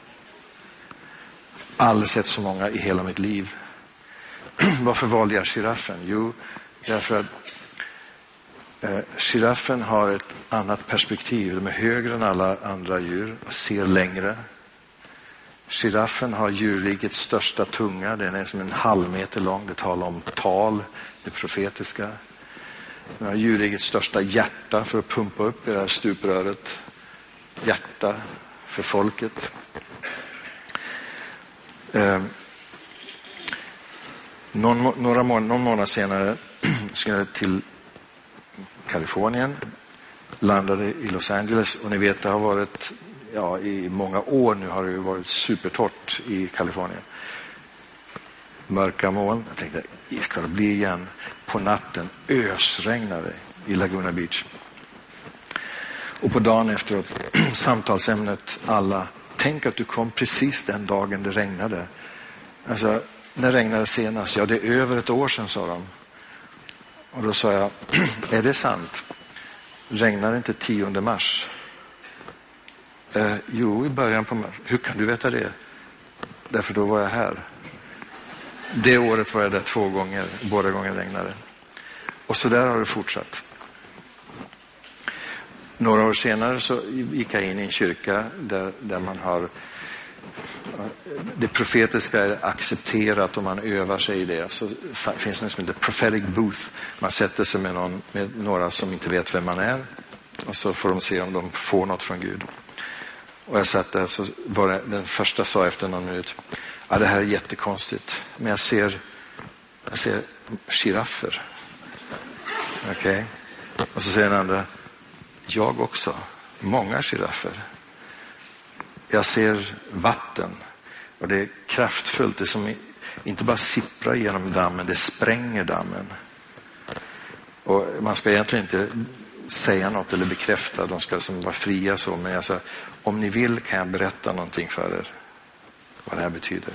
Aldrig sett så många i hela mitt liv. Varför valde jag giraffen? Jo, därför att giraffen har ett annat perspektiv. De är högre än alla andra djur och ser längre. Giraffen har djurrikets största tunga. Den är som en halv meter lång. Det talar om tal, det profetiska. Den har djurrikets största hjärta för att pumpa upp i det här stupröret. Hjärta för folket. Någon månad senare skulle jag till Kalifornien. Landade i Los Angeles. Och ni vet, det har varit i många år nu har det ju varit supertorrt i Kalifornien. Mörka moln. Jag tänkte, ska det bli igen? På natten ösregnade i Laguna Beach. Och på dagen efteråt, samtalsämnet alla, tänk att du kom precis den dagen det regnade. Alltså, när regnade senast? Ja, det är över ett år sedan, sa de. Och då sa jag, är det sant? Regnar inte 10 mars? Jo, i början på mars. Hur kan du veta det? Därför då var jag här. Det året var jag där 2 gånger. Båda gånger regnade. Och så där har det fortsatt. Några år senare så gick jag in i en kyrka där man har det profetiska är accepterat och man övar sig i det. Så finns det något som heter prophetic booth. Man sätter sig med några som inte vet vem man är och så får de se om de får något från Gud. Och jag satt där, så var det, den första sa efter någon minut, det här är jättekonstigt, men jag ser giraffer. Okej. Och så säger den andra, jag också, många giraffer. Jag ser vatten och det är kraftfullt, det är som inte bara sipprar genom dammen, det spränger dammen. Och man ska egentligen inte säga något eller bekräfta, de ska som vara fria så, men jag sa, om ni vill kan jag berätta någonting för er vad det här betyder.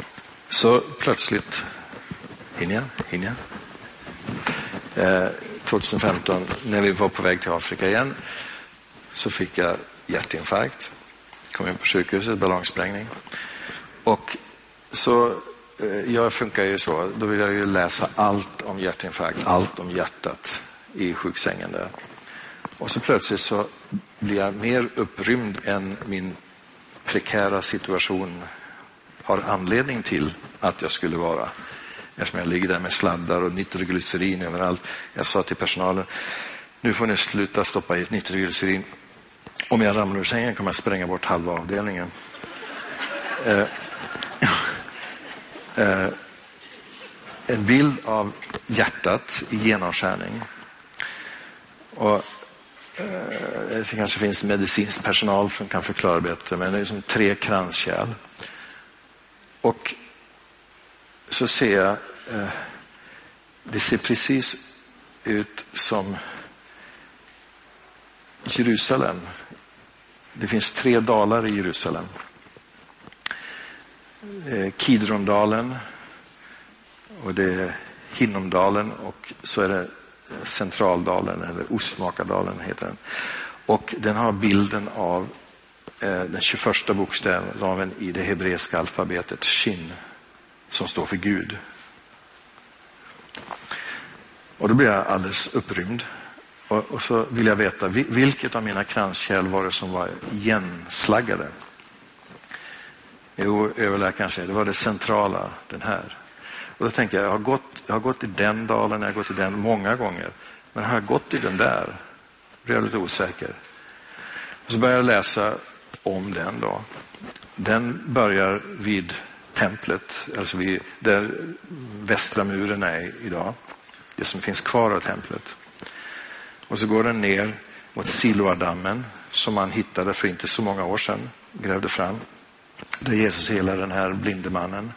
Så plötsligt hinner jag? 2015 när vi var på väg till Afrika igen så fick jag hjärtinfarkt. Kom in på sjukhuset, ballongsprängning. Och så, jag funkar ju så, då vill jag ju läsa allt om hjärtinfarkt, allt om hjärtat i sjuksängen där. Och så plötsligt så blir jag mer upprymd än min prekära situation har anledning till att jag skulle vara. Eftersom jag ligger där med sladdar och nitroglycerin överallt. Jag sa till personalen, nu får ni sluta stoppa i ett nitroglycerin. Om jag ramlar ur sängen kommer jag spränga bort halva avdelningen. En bild av hjärtat i genomskärning. Och det kanske finns medicinsk personal som kan förklara bättre, men det är som 3 kranskärl. Och så ser jag, det ser precis ut som Jerusalem. Det finns 3 dalar i Jerusalem. Kidrondalen och det är Hinnomdalen och så är det Centraldalen eller Ostmakardalen heter den. Och den har bilden av den 21 bokstaven i det hebreiska alfabetet Shin som står för Gud. Och då blir jag alldeles upprymd. Och så vill jag veta vilket av mina kranskärl var det som var igenslaggade. Jo, överläkaren säger det var det centrala, den här. Och då tänker jag har gått i den dalen, jag har gått i den många gånger. Men har jag gått i den där? Blir jag lite osäker. Och så börjar jag läsa om den då. Den börjar vid templet, alltså där västra muren är idag. Det som finns kvar av templet. Och så går den ner mot Siloadammen som man hittade för inte så många år sedan. Grävde fram. Där Jesus helar den här blinde mannen.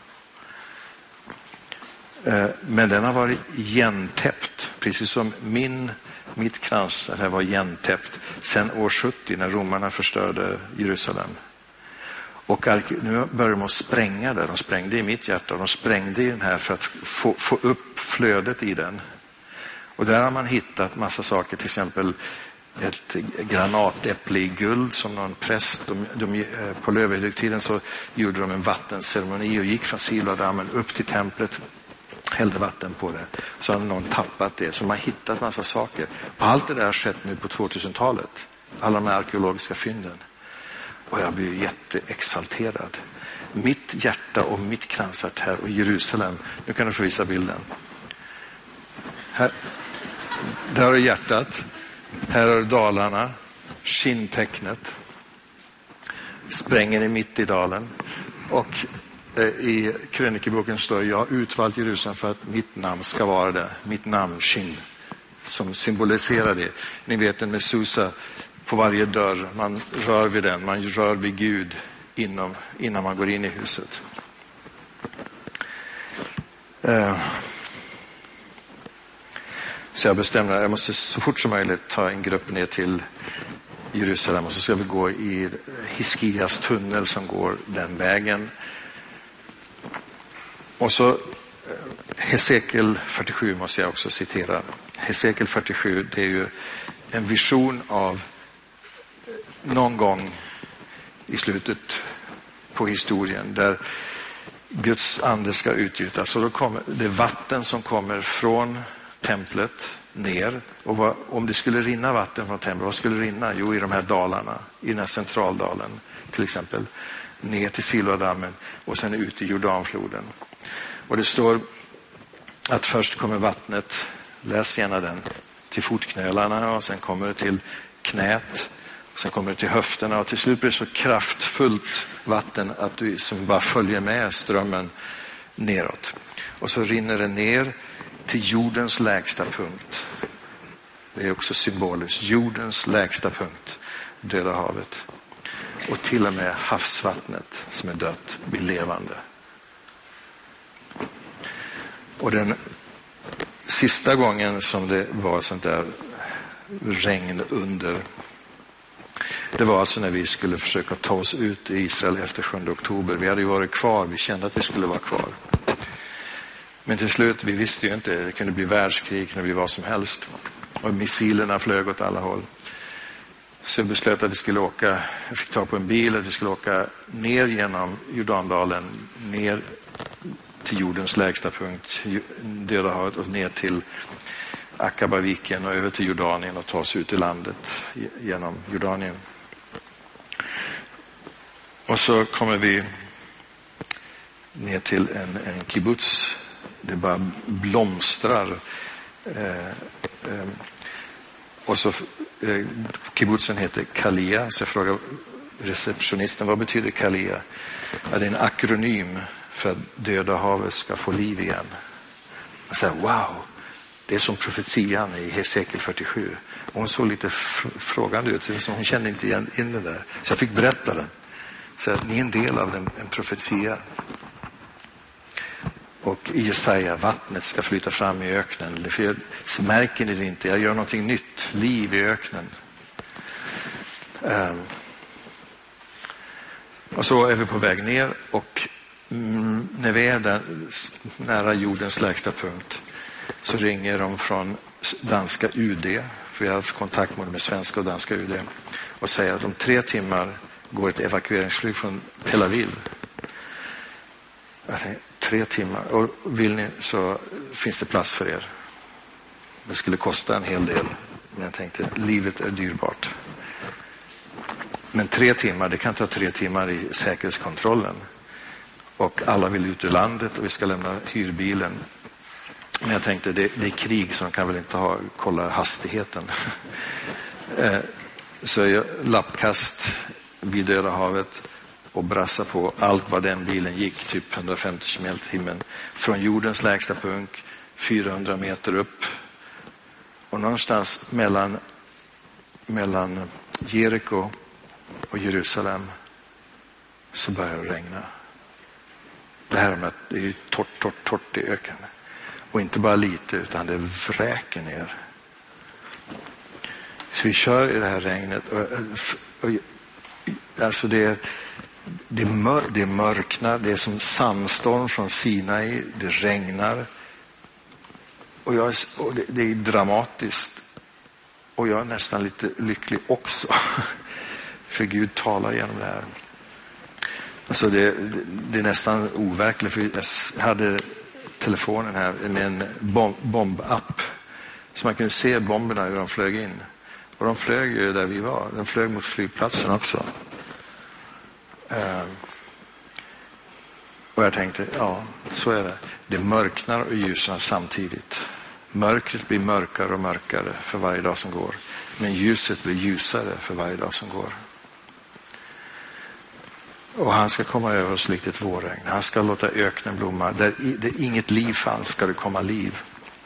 Men den har varit igentäppt. Precis som mitt krans var igentäppt sedan år 70 när romarna förstörde Jerusalem. Och nu börjar de att spränga där. De sprängde i mitt hjärta. De sprängde i den här för att få upp flödet i den. Och där har man hittat massa saker. Till exempel ett granatäpple i guld som någon präst. På Lövelhögtiden så gjorde de en vattenceremoni och gick från Siloadammen upp till templet. Hällde vatten på det. Så hade någon tappat det. Så man har hittat massa saker. Allt det där har skett nu på 2000-talet. Alla de här arkeologiska fynden. Och jag blir jätteexalterad. Mitt hjärta och mitt kransart här och Jerusalem. Nu kan du få visa bilden. Här. Där har du hjärtat. Här har du dalarna. Skinntecknet. Sprängen är mitt i dalen. Och i krönikeboken står jag har utvalt Jerusalem för att mitt namn ska vara det. Mitt namn, Shin, som symboliserar det. Ni vet en Mesusa på varje dörr. Man rör vid den. Man rör vid Gud innan man går in i huset. Så jag bestämde att jag måste så fort som möjligt ta en grupp ner till Jerusalem. Och så ska vi gå i Hiskias tunnel som går den vägen. Och så Hesekiel 47 måste jag också citera. Hesekiel 47, det är ju en vision av någon gång i slutet på historien där Guds ande ska utgjutas. Så då kommer det vatten som kommer från templet ner. Och om det skulle rinna vatten från templet, vad skulle rinna? Jo, i de här dalarna, i den här centraldalen till exempel. Ner till Siloadammen och sen ut i Jordanfloden. Och det står att först kommer vattnet, läs gärna den, till fotknölarna och sen kommer det till knät. Och sen kommer det till höfterna och till slut blir det så kraftfullt vatten att du som bara följer med strömmen neråt. Och så rinner det ner till jordens lägsta punkt. Det är också symboliskt. Jordens lägsta punkt, Döda havet. Och till och med havsvattnet som är dött blir levande. Och den sista gången som det var sånt där regn under, det var alltså när vi skulle försöka ta oss ut i Israel efter 7 oktober. Vi hade ju varit kvar, vi kände att vi skulle vara kvar. Men till slut, vi visste ju inte, det kunde bli världskrig, det kunde bli vad som helst. Och missilerna flög åt alla håll. Så jag beslöt att jag fick ta på en bil att vi skulle åka ner genom Jordandalen, ner till jordens lägsta punkt, Döda havet, och ner till Akabaviken och över till Jordanien och ta oss ut i landet genom Jordanien. Och så kommer vi ner till en kibbutz. Det bara blomstrar. Och så kibbutzen heter Kalia. Så jag frågar receptionisten, vad betyder Kalia? Ja, det är en akronym för att Döda havet ska få liv igen. Jag säger, wow, det är som profetian i Hesekiel 47. Och hon såg lite frågande ut, så hon kände inte igen in det där. Så jag fick berätta den. Så att ni är en del av en profetia. Och i Jesaja, vattnet ska flyta fram i öknen. För märker ni det inte? Jag gör någonting nytt, liv i öknen. Och så är vi på väg ner, och när vi är där nära jordens lägsta punkt så ringer de från danska UD, för vi har haft kontakt med svenska och danska UD, och säger att om 3 timmar går ett evakueringsflyg från Tel Aviv. Jag tänkte, 3 timmar, och vill ni så finns det plats för er. Det skulle kosta en hel del, men jag tänkte, livet är dyrbart. Men 3 timmar, det kan ta 3 timmar i säkerhetskontrollen. Och alla vill ut ur landet och vi ska lämna hyrbilen. Men jag tänkte, det är krig, så de kan väl inte kolla hastigheten. Så jag lappkast vid Döda havet och brassa på allt vad den bilen gick, typ 150 km/h. Från jordens lägsta punkt, 400 meter upp. Och någonstans mellan Jeriko och Jerusalem så börjar det regna. Det här med att det är torrt i öken. Och inte bara lite, utan det vräker ner. Så vi kör i det här regnet. Alltså det mörknar, det är som sandstorm från Sinai, det regnar. Och det är dramatiskt. Och jag är nästan lite lycklig också. För Gud talar genom det här. Alltså det är nästan overkligt, för jag hade telefonen här med en bombapp. Så man kunde se bomberna hur de flög in. Och de flög ju där vi var. De flög mot flygplatsen också. Och jag tänkte, ja, så är det. Det mörknar och ljusnar samtidigt. Mörkret blir mörkare och mörkare för varje dag som går. Men ljuset blir ljusare för varje dag som går. Och han ska komma över oss likt ett vårregn. Han ska låta öknen blomma. Där inget liv fanns ska det komma liv.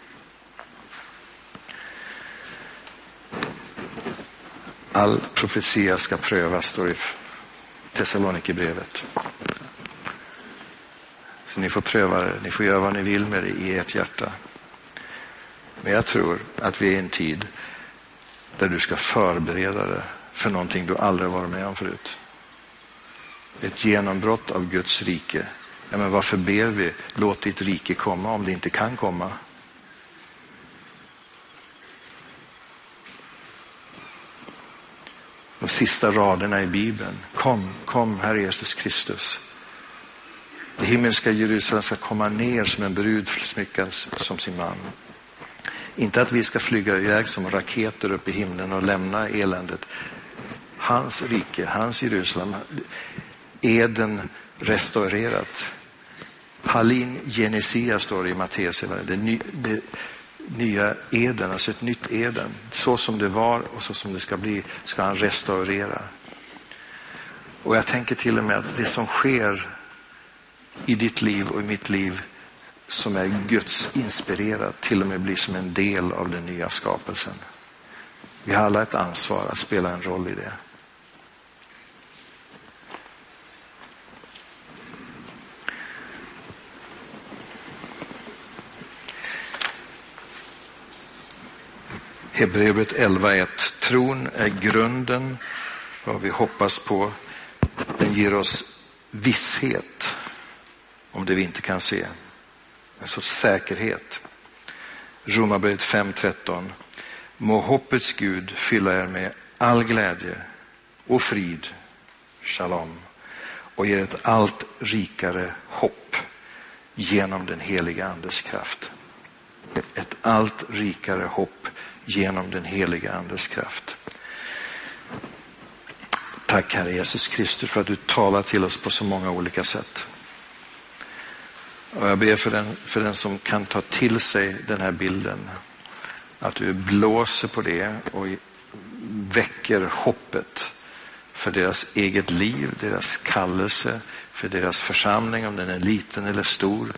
All profetia ska prövas, står i Thessalonikerbrevet. Så ni får pröva det. Ni får göra vad ni vill med det i ert hjärta. Men jag tror att vi är i en tid där du ska förbereda dig för någonting du aldrig varit med om förut. Ett genombrott av Guds rike. Ja, men varför ber vi? Låt ditt rike komma om det inte kan komma. De sista raderna i Bibeln. Kom, Herre Jesus Kristus. Det himmelska Jerusalem ska komma ner som en brud smyckad som sin man. Inte att vi ska flyga iväg som raketer upp i himlen och lämna eländet. Hans rike, hans Jerusalem, Eden restaurerat. Palin Genesia står det i Matteus. Det nya Eden, alltså ett nytt Eden. Så som det var och så som det ska bli ska han restaurera. Och jag tänker till och med att det som sker i ditt liv och i mitt liv som är Guds inspirerat till och med blir som en del av den nya skapelsen. Vi har alla ett ansvar att spela en roll i det. Hebreerbrevet 11:1. Tron är grunden vad vi hoppas på. Den ger oss visshet om det vi inte kan se. En sorts säkerhet. Romarbrevet 5:13. Må hoppets Gud fylla er med all glädje och frid, shalom, och ge ett allt rikare hopp genom den heliga andes kraft. Ett allt rikare hopp genom den heliga andes kraft. Tack Herre Jesus Kristus för att du talar till oss på så många olika sätt. Och jag ber för den som kan ta till sig den här bilden, att du blåser på det och väcker hoppet för deras eget liv, deras kallelse, för deras församling, om den är liten eller stor.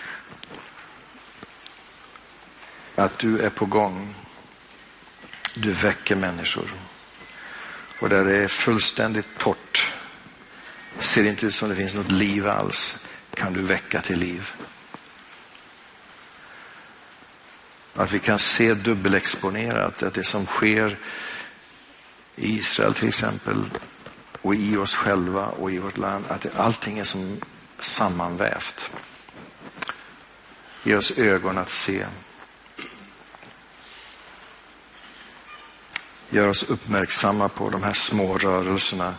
Att du är på gång. Du väcker människor. Och där det är fullständigt torrt, ser inte ut som det finns något liv alls, kan du väcka till liv. Att vi kan se dubbelexponerat att det som sker i Israel till exempel, och i oss själva och i vårt land, att allting är som sammanvävt. Ge oss ögon att se. Gör oss uppmärksamma på de här små rörelserna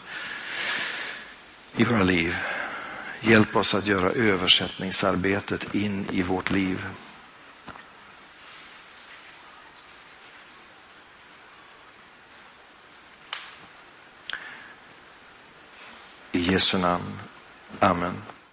i våra liv. Hjälp oss att göra översättningsarbetet in i vårt liv. I Jesu namn. Amen.